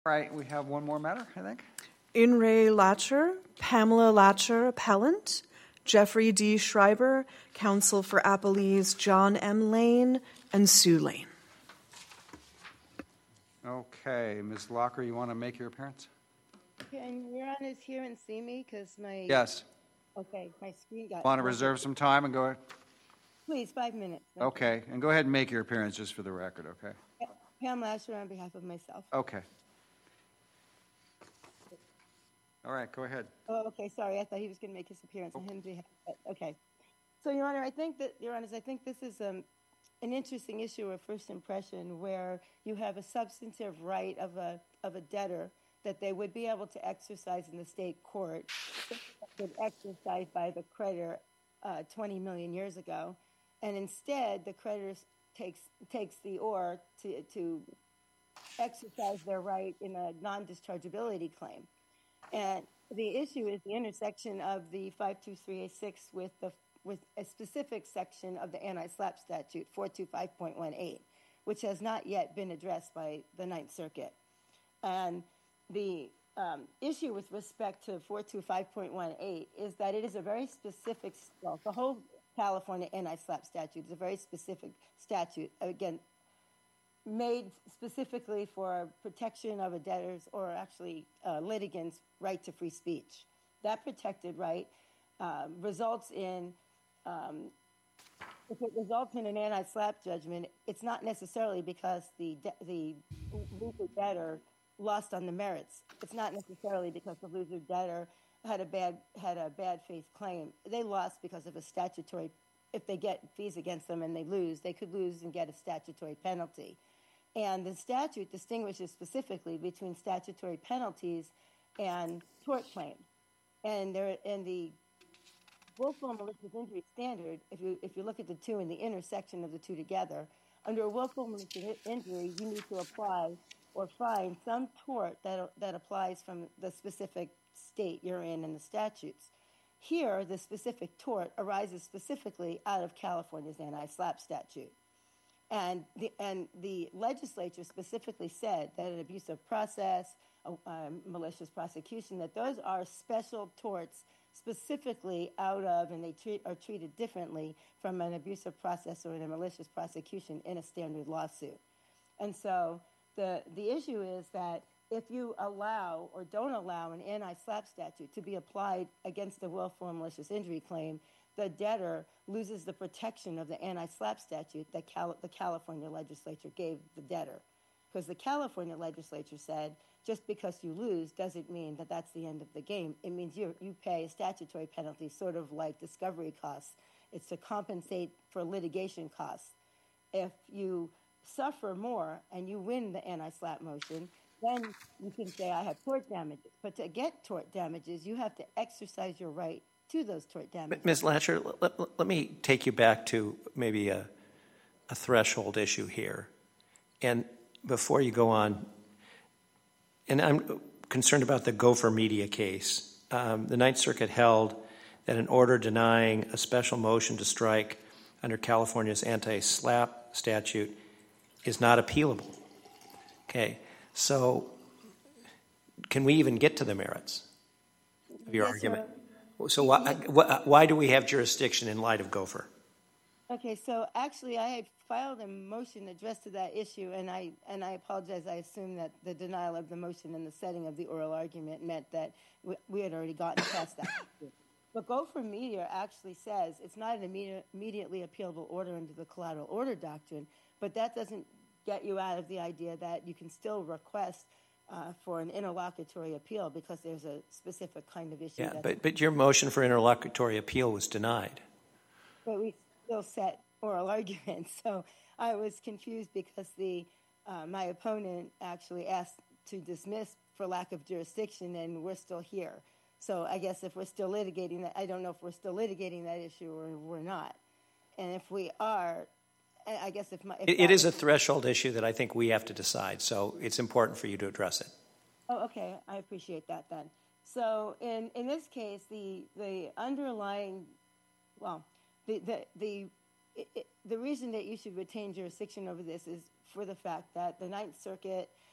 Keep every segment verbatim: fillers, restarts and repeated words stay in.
All right, we have one more matter, I think. In re Latcher, Pamela Latcher, appellant, Jeffrey D. Schreiber, counsel for appellees John M. Lane and Sue Lane. Okay, Miz Locker, you want to make your appearance? Can Your Honors hear and see me? Because my Yes. Okay, my screen got. Want to reserve some time and go ahead? Please, five minutes. Thank Okay, and go ahead and make your appearance just for the record, okay? you. Pam Lasher on behalf of myself. Okay. All right, go ahead. Oh, okay. Sorry, I thought he was going to make his appearance on him behalf. Okay. So, Your Honor, I think that Your Honors, I think this is um, an interesting issue of first impression, where you have a substantive right of a of a debtor that they would be able to exercise in the state court, that exercised by the creditor uh, twenty million years ago, and instead the creditor takes takes the oar to to exercise their right in a non-dischargeability claim. And the issue is the intersection of the five two three A six with the with a specific section of the anti-SLAPP statute, four twenty-five point eighteen, which has not yet been addressed by the Ninth Circuit. And the um, issue with respect to four twenty-five point eighteen is that it is a very specific, well, the whole California anti-SLAPP statute is a very specific statute, again, made specifically for protection of a debtor's or actually uh, litigant's right to free speech. That protected right uh, results in, um, if it results in an anti-SLAPP judgment, it's not necessarily because the de- the loser debtor lost on the merits. It's not necessarily because the loser debtor had a bad had a bad faith claim. They lost because of a statutory. If they get fees against them and they lose, they could lose and get a statutory penalty. And the statute distinguishes specifically between statutory penalties and tort claims. And there, in the willful and malicious injury standard, if you if you look at the two and the intersection of the two together, under a willful and malicious injury, you need to apply or find some tort that that applies from the specific state you're in in the statutes. Here, the specific tort arises specifically out of California's anti-SLAPP statute. And the, and the legislature specifically said that an abusive process, a, a malicious prosecution, that those are special torts specifically out of, and they treat, are treated differently from an abusive process or a malicious prosecution in a standard lawsuit. And so the, the issue is that if you allow or don't allow an anti-SLAPP statute to be applied against a willful and malicious injury claim, the debtor loses the protection of the anti-SLAPP statute that Cal- the California legislature gave the debtor. Because the California legislature said, just because you lose doesn't mean that that's the end of the game. It means you you pay a statutory penalty, sort of like discovery costs. It's to compensate for litigation costs. If you suffer more and you win the anti-SLAPP motion, then you can say, I have tort damages. But to get tort damages, you have to exercise your right to those tort damages. Miz Latcher, let, let, let me take you back to maybe a, a threshold issue here. And before you go on, and I'm concerned about the Gopher Media case. Um, the Ninth Circuit held that an order denying a special motion to strike under California's anti-SLAPP statute is not appealable. Okay, so can we even get to the merits of your yes, argument? Sir. So why, why do we have jurisdiction in light of Gopher? Okay, so actually I had filed a motion addressed to that issue, and I and I apologize. I assumed that the denial of the motion in the setting of the oral argument meant that we, we had already gotten past that. But Gopher Media actually says it's not an immediate, immediately appealable order under the collateral order doctrine, but that doesn't get you out of the idea that you can still request Uh, for an interlocutory appeal because there's a specific kind of issue. Yeah, but, but your motion for interlocutory appeal was denied. But we still set oral arguments. So I was confused because the uh, my opponent actually asked to dismiss for lack of jurisdiction, and we're still here. So I guess if we're still litigating that, I don't know if we're still litigating that issue or we're not. And if we are, I guess if my... If it, it is a threshold issue that I think we have to decide, so it's important for you to address it. Oh, okay. I appreciate that then. So in, in this case, the the underlying, well, the the the, it, the reason that you should retain jurisdiction over this is for the fact that the Ninth Circuit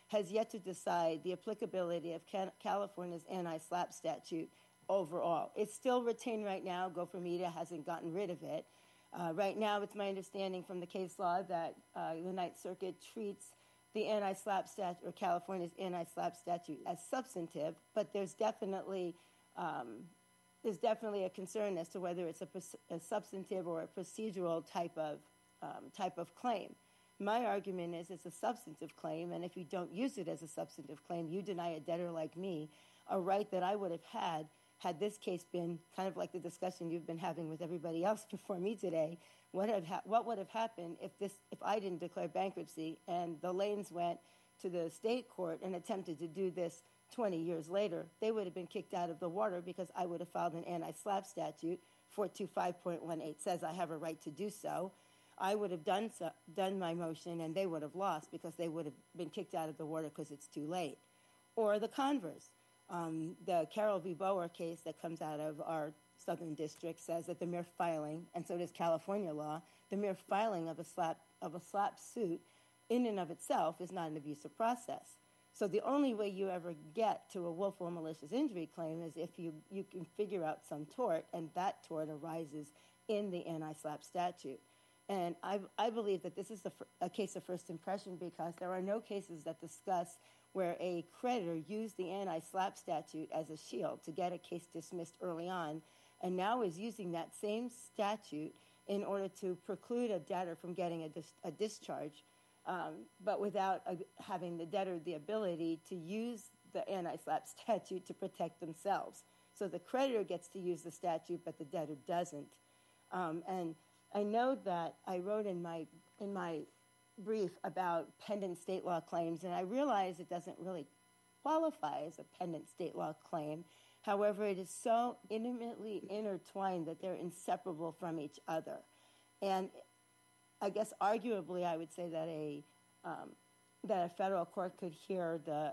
has yet to decide the applicability of California's anti-SLAPP statute overall. It's still retained right now. Gopher Media hasn't gotten rid of it. Uh, right now, it's my understanding from the case law that uh, the Ninth Circuit treats the anti-SLAPP statute, or California's anti-SLAPP statute, as substantive, but there's definitely um, there's definitely a concern as to whether it's a, a substantive or a procedural type of um, type of claim. My argument is it's a substantive claim, and if you don't use it as a substantive claim, you deny a debtor like me a right that I would have had had this case been kind of like the discussion you've been having with everybody else before me today. What, have ha- what would have happened if this, if I didn't declare bankruptcy and the Lanes went to the state court and attempted to do this twenty years later? They would have been kicked out of the water because I would have filed an anti-SLAPP statute. four twenty-five point one eight says I have a right to do so. I would have done so, done my motion, and they would have lost because they would have been kicked out of the water because it's too late. Or the converse. Um, the Carroll v. Bower case that comes out of our Southern District says that the mere filing, and so does California law, the mere filing of a SLAPP, of a SLAPP suit in and of itself is not an abusive process. So the only way you ever get to a willful and malicious injury claim is if you, you can figure out some tort, and that tort arises in the anti-SLAPP statute. And I, I believe that this is a, a case of first impression because there are no cases that discuss where a creditor used the anti-SLAPP statute as a shield to get a case dismissed early on, and now is using that same statute in order to preclude a debtor from getting a, dis- a discharge, um, but without a, having the debtor the ability to use the anti-SLAPP statute to protect themselves. So the creditor gets to use the statute, but the debtor doesn't. Um, and I know that I wrote in my in my brief about pendent state law claims, and I realize it doesn't really qualify as a pendent state law claim. However, it is so intimately intertwined that they're inseparable from each other. And I guess arguably I would say that a um, that a federal court could hear the,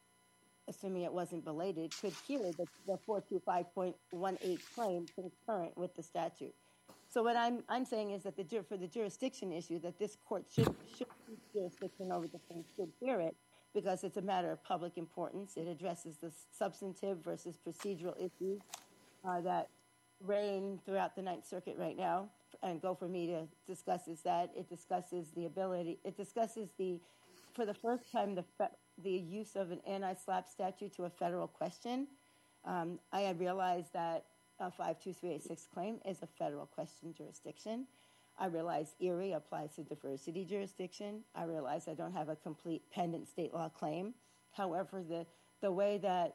assuming it wasn't belated, could hear the, the four twenty-five point one eight claim concurrent with the statute. So what I'm I'm saying is that the for the jurisdiction issue, that this court should should keep jurisdiction over the thing, should hear it, because it's a matter of public importance. It addresses the substantive versus procedural issues uh, that reign throughout the Ninth Circuit right now, and Gopher Media discusses that. It discusses the ability. It discusses the, for the first time, the fe- the use of an anti-SLAPP statute to a federal question. Um, I had realized that a five two three eight six claim is a federal question jurisdiction. I realize Erie applies to diversity jurisdiction. I realize I don't have a complete pendent state law claim. However, the the way that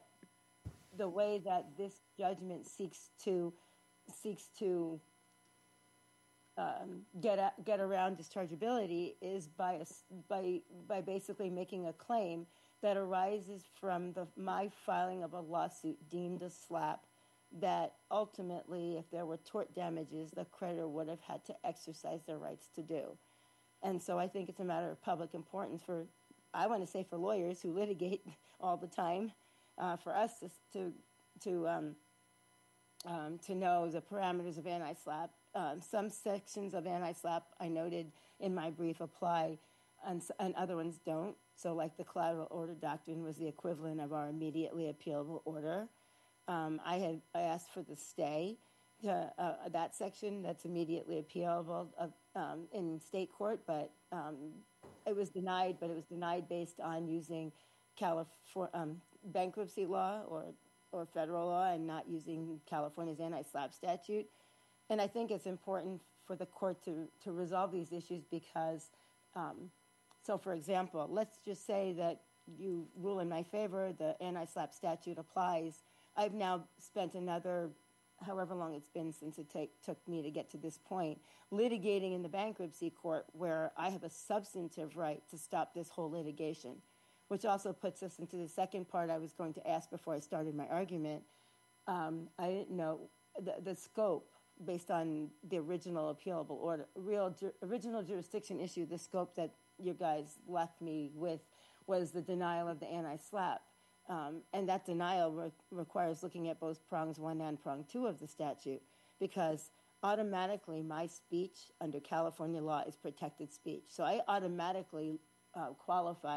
the way that this judgment seeks to seeks to um, get a, get around dischargeability is by a, by by basically making a claim that arises from the my filing of a lawsuit deemed a SLAPP, that ultimately, if there were tort damages, the creditor would have had to exercise their rights to do. And so I think it's a matter of public importance for, I want to say for lawyers who litigate all the time, uh, for us to to to, um, um, to know the parameters of anti-SLAPP. Um, some sections of anti-SLAPP, I noted in my brief, apply, and, and other ones don't. So like the collateral order doctrine was the equivalent of our immediately appealable order. Um, I had I asked for the stay to uh, that section that's immediately appealable of, um, in state court, but um, it was denied. But it was denied based on using California um, bankruptcy law or or federal law, and not using California's anti-SLAPP statute. And I think it's important for the court to to resolve these issues because, um, so for example, let's just say that you rule in my favor, the anti-SLAPP statute applies. I've now spent another, however long it's been since it take, took me to get to this point, litigating in the bankruptcy court where I have a substantive right to stop this whole litigation, which also puts us into the second part I was going to ask before I started my argument. Um, I didn't know the, the scope based on the original appealable order, real ju- original jurisdiction issue, the scope that you guys left me with was the denial of the anti-SLAPP. Um, and that denial re- requires looking at both prongs one and prong two of the statute, because automatically my speech under California law is protected speech. So I automatically uh, qualify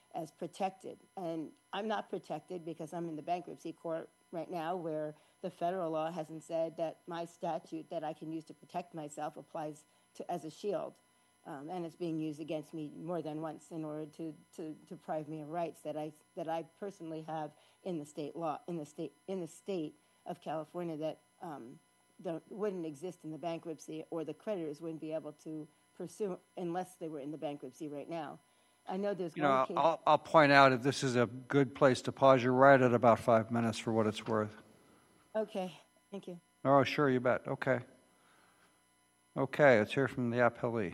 as protected. And I'm not protected because I'm in the bankruptcy court right now, where the federal law hasn't said that my statute that I can use to protect myself applies to as a shield. Um, and it's being used against me more than once in order to, to, to deprive me of rights that I that I personally have in the state law in the state in the state of California that um, don't, wouldn't exist in the bankruptcy, or the creditors wouldn't be able to pursue unless they were in the bankruptcy right now. I know there's You one know, case. I'll, I'll point out if this is a good place to pause, you're right at about five minutes for what it's worth. Okay, thank you. Oh, sure, you bet. Okay. Okay, let's hear from the appellee.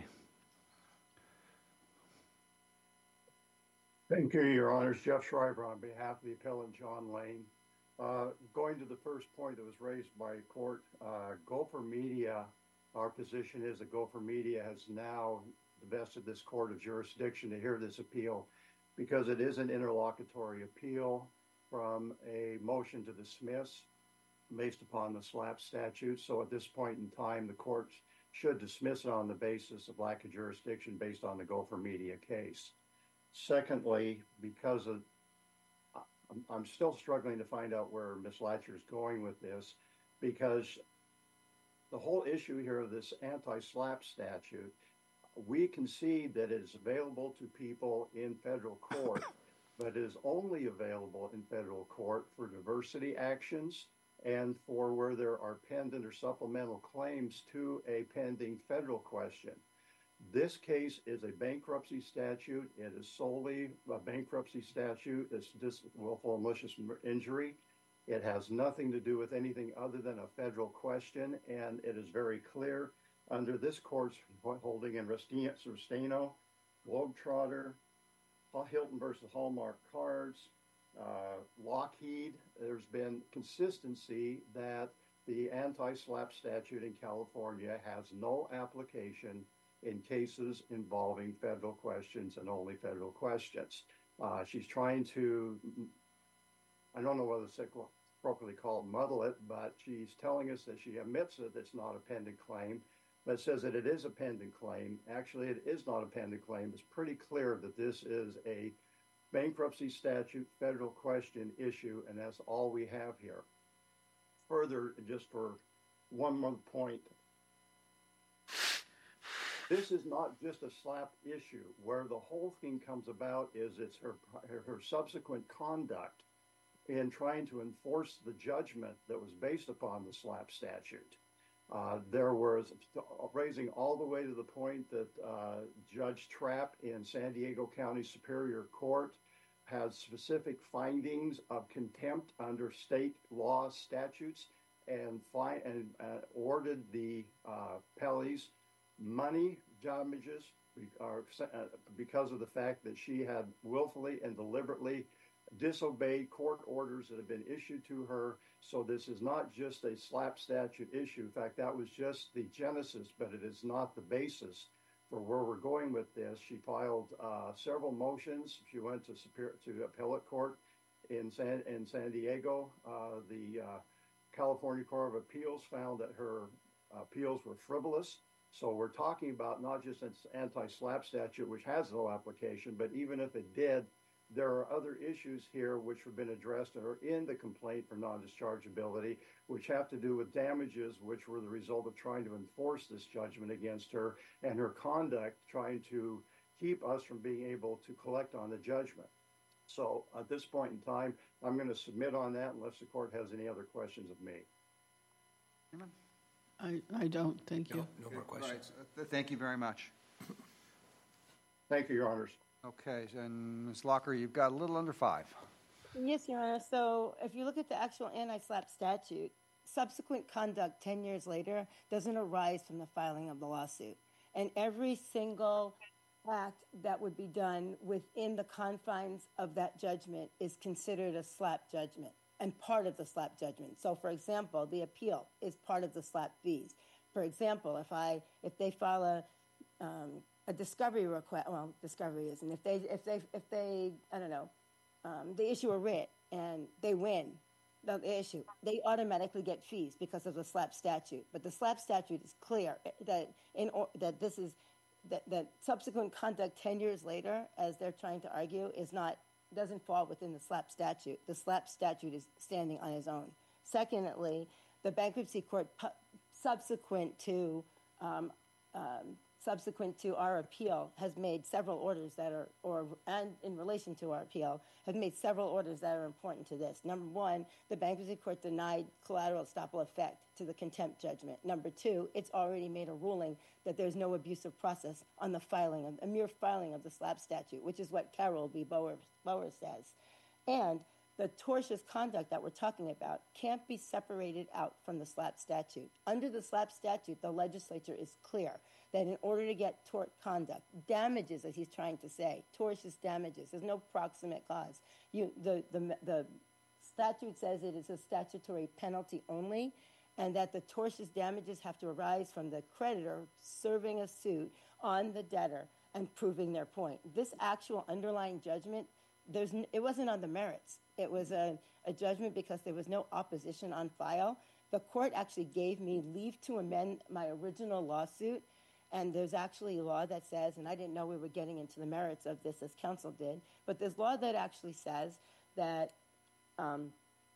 Thank you, Your Honors. Jeff Schreiber on behalf of the appellant John Lane. Uh, going to the first point that was raised by court, uh, Gopher Media, our position is that Gopher Media has now divested this court of jurisdiction to hear this appeal because it is an interlocutory appeal from a motion to dismiss based upon the SLAPP statute. So at this point in time, the court should dismiss it on the basis of lack of jurisdiction based on the Gopher Media case. Secondly, because of, I'm, I'm still struggling to find out where Miz Latcher is going with this, because the whole issue here of this anti-SLAPP statute, we concede that it is available to people in federal court, but it is only available in federal court for diversity actions and for where there are pending or supplemental claims to a pending federal question. This case is a bankruptcy statute. It is solely a bankruptcy statute. It's just willful and malicious injury. It has nothing to do with anything other than a federal question, and it is very clear under this court's holding in Rustino, Globetrotter, Hilton versus Hallmark Cards, uh, Lockheed. There's been consistency that the anti-SLAPP statute in California has no application in cases involving federal questions and only federal questions. Uh, she's trying to, I don't know whether to appropriately call it muddle it, but she's telling us that she admits that it's not a pending claim, but says that it is a pending claim. Actually, it is not a pending claim. It's pretty clear that this is a bankruptcy statute federal question issue, and that's all we have here. Further, just for one more point, this is not just a SLAPP issue. Where the whole thing comes about is it's her, her, her subsequent conduct in trying to enforce the judgment that was based upon the SLAPP statute. Uh, there was raising all the way to the point that uh, Judge Trapp in San Diego County Superior Court has specific findings of contempt under state law statutes and, fi- and uh, ordered the uh, Pelleys money damages because of the fact that she had willfully and deliberately disobeyed court orders that have been issued to her. So this is not just a SLAPP statute issue. In fact, that was just the genesis, but it is not the basis for where we're going with this. She filed uh, several motions. She went to Superior, to appellate court in San, in San Diego. Uh, the uh, California Court of Appeals found that her appeals were frivolous. So we're talking about not just an anti-SLAPP statute, which has no application, but even if it did, there are other issues here which have been addressed and are in the complaint for non-dischargeability, which have to do with damages, which were the result of trying to enforce this judgment against her and her conduct trying to keep us from being able to collect on the judgment. So at this point in time, I'm going to submit on that unless the court has any other questions of me. Anyone? I, I don't, thank you. No, no more questions. Right. Uh, Thank you very much. Thank you, Your Honors. Okay, and Miz Locker, you've got a little under five. Yes, Your Honor. So if you look at the actual anti-SLAPP statute, subsequent conduct ten years later doesn't arise from the filing of the lawsuit. And every single act that would be done within the confines of that judgment is considered a SLAPP judgment and part of the SLAPP judgment. So, for example, the appeal is part of the SLAPP fees. For example, if I if they file a um, a discovery request, well, discovery isn't. If they if they if they I don't know, um, they issue a writ and they win the issue, they automatically get fees because of the SLAPP statute. But the SLAPP statute is clear that in or, that this is that, that subsequent conduct ten years later, as they're trying to argue, is not doesn't fall within the SLAPP statute. The SLAPP statute is standing on its own. Secondly, the bankruptcy court, pu- subsequent to um, um, subsequent to our appeal, has made several orders that are, or and in relation to our appeal, have made several orders that are important to this. Number one, the bankruptcy court denied collateral estoppel effect to the contempt judgment. Number two, it's already made a ruling that there's no abusive process on the filing of a mere filing of the SLAPP statute, which is what Carroll v. Bower, Bower says. And the tortious conduct that we're talking about can't be separated out from the SLAPP statute. Under the SLAPP statute, the legislature is clear that in order to get tort conduct, damages, as he's trying to say, tortious damages, there's no proximate cause. You, the, the, the statute says it is a statutory penalty only, and that the tortious damages have to arise from the creditor serving a suit on the debtor and proving their point. This actual underlying judgment, there's, it wasn't on the merits. It was a, a judgment because there was no opposition on file. The court actually gave me leave to amend my original lawsuit, and there's actually a law that says, and I didn't know we were getting into the merits of this as counsel did, but there's law that actually says that um,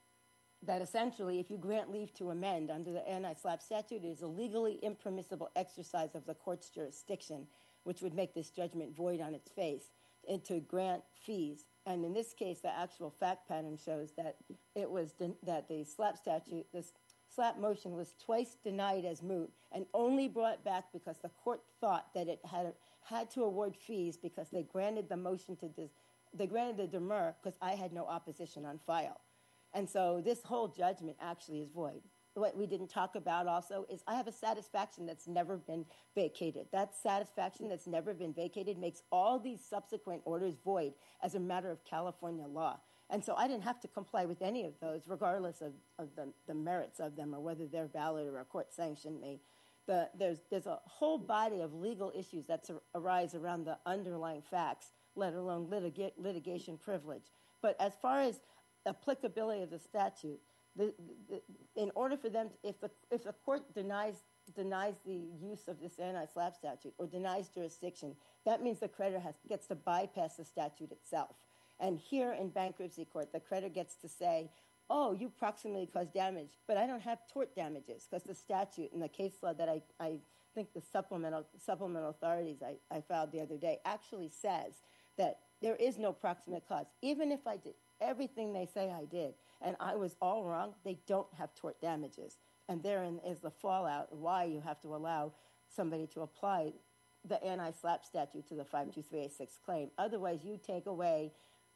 that essentially if you grant leave to amend under the anti-SLAPP statute, it is a legally impermissible exercise of the court's jurisdiction, which would make this judgment void on its face, and to grant fees. And in this case, the actual fact pattern shows that it was de- that the SLAPP statute, this SLAPP motion was twice denied as moot and only brought back because the court thought that it had had to award fees because they granted the motion to dis- they granted the demur because I had no opposition on file. And so this whole judgment actually is void. What we didn't talk about also is I have a satisfaction that's never been vacated. That satisfaction that's never been vacated makes all these subsequent orders void as a matter of California law. And so I didn't have to comply with any of those, regardless of, of the, the merits of them or whether they're valid or a court sanctioned me. The, there's, there's a whole body of legal issues that arise around the underlying facts, let alone litiga- litigation privilege. But as far as applicability of the statute, the, the, in order for them, to, if the if the court denies denies the use of this anti-SLAPP statute or denies jurisdiction, that means the creditor has, gets to bypass the statute itself. And here in bankruptcy court, the creditor gets to say, oh, you proximately caused damage, but I don't have tort damages because the statute and the case law that I, I think the supplemental supplemental authorities I, I filed the other day actually says that there is no proximate cause. Even if I did everything they say I did and I was all wrong, they don't have tort damages. And therein is the fallout why you have to allow somebody to apply the anti-SLAPP statute to the five two three eight six claim. Otherwise, you take away,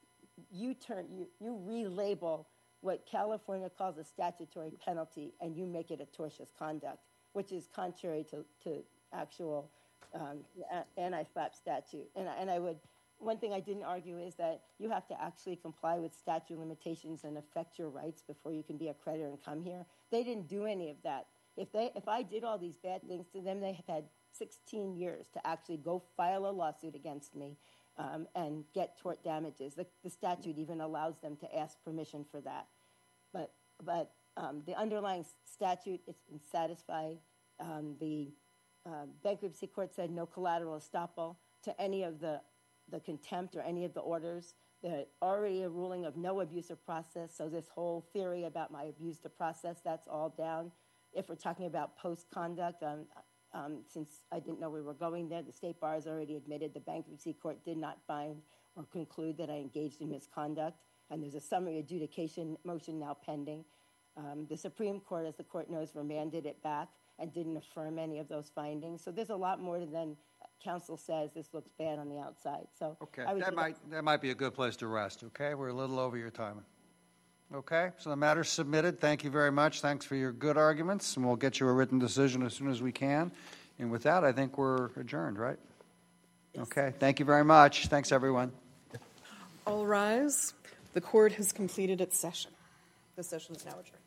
you turn, you, you relabel what California calls a statutory penalty and you make it a tortious conduct, which is contrary to, to actual um, anti-SLAPP statute. And, and I would, one thing I didn't argue is that you have to actually comply with statute limitations and affect your rights before you can be a creditor and come here. They didn't do any of that. If they, if I did all these bad things to them, they have had sixteen years to actually go file a lawsuit against me um, and get tort damages. The, the statute even allows them to ask permission for that. But, but um, the underlying statute, it's been satisfied. Um, the uh, bankruptcy court said no collateral estoppel to any of the the contempt or any of the orders. There's already a ruling of no abusive process, so this whole theory about my abuse of process, that's all down. If we're talking about post-conduct, um, um, since I didn't know we were going there, the state bar has already admitted the bankruptcy court did not find or conclude that I engaged in misconduct, and there's a summary adjudication motion now pending. Um, the Supreme Court, as the court knows, remanded it back and didn't affirm any of those findings. So there's a lot more than counsel says this looks bad on the outside. So Okay, I would that think might, that might be a good place to rest, okay? We're a little over your time. Okay, so the matter's submitted. Thank you very much. Thanks for your good arguments, and we'll get you a written decision as soon as we can. And with that, I think we're adjourned, right? Yes. Okay, thank you very much. Thanks, everyone. All rise. The court has completed its session. The session is now adjourned.